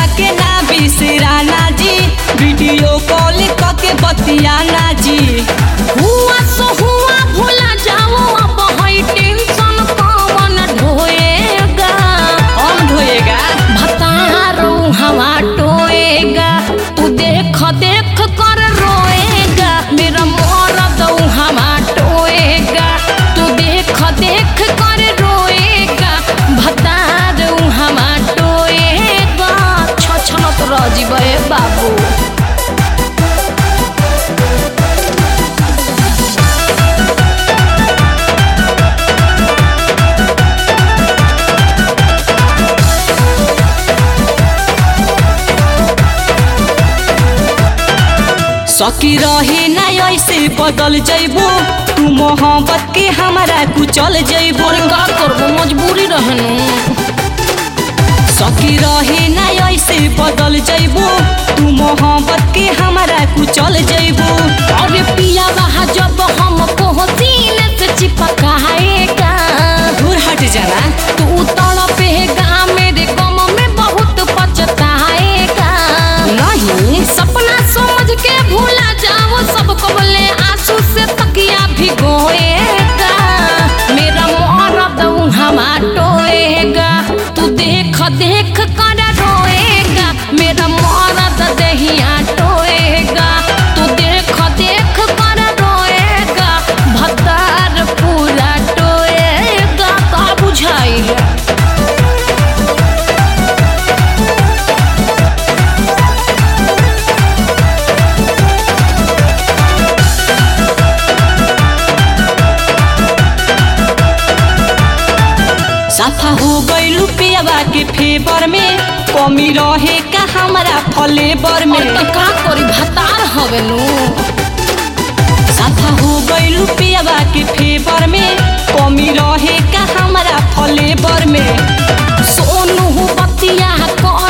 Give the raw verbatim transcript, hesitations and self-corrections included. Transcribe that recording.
के ना बिसराना जी, वीडियो कॉल करके बतियाना जी। हुआ सो हुआ भूला जाओ अब है टेंशन कौन ढोएगा। कौन ढोएगा? भतारो हवा टोएगा, तू देख देख कर रोएगा। मेरा मरद हवा टोएगा, तू देख देख कर रोएगा। भतारो हवा टोएगा, छछनत रजिबे बाबू। सकी रहे ना ऐसे बदल जइबो, तू मोहब्बत के हमारा कुचल जइबो। और का करबो मजबूरी रहनु। सकी रहे ना ऐसे बदल जइबो, तू मोहब्बत के हमारा कुचल जइबो। अरे पिया वहाँ जब हम पहुँचीले से चिपकाएगा। दूर हट जाना। तू तड़पेगा मेरे गम में बहुत पछताएगा। नहीं सपना समझ के भूला जाओ सबको बोले आंसू से तकिया भिगोएगा। मेरा मरद हवा टोएगा, तू देख देख कर रोएगा। मेरा मरद दहिया टोएगा, तू देख देख कर रोएगा। भतार पूरा टोएगा, का बुझाइल। साफा हो गइलू पियावा के फेवर में, कमी रहे का हमारा फ्लेवर में। और का करी भतार हवे नु। साफा हो गइलू पियावा के फेवर में, कमी रहे का हमारा फ्लेवर में। सोनू बतिया कर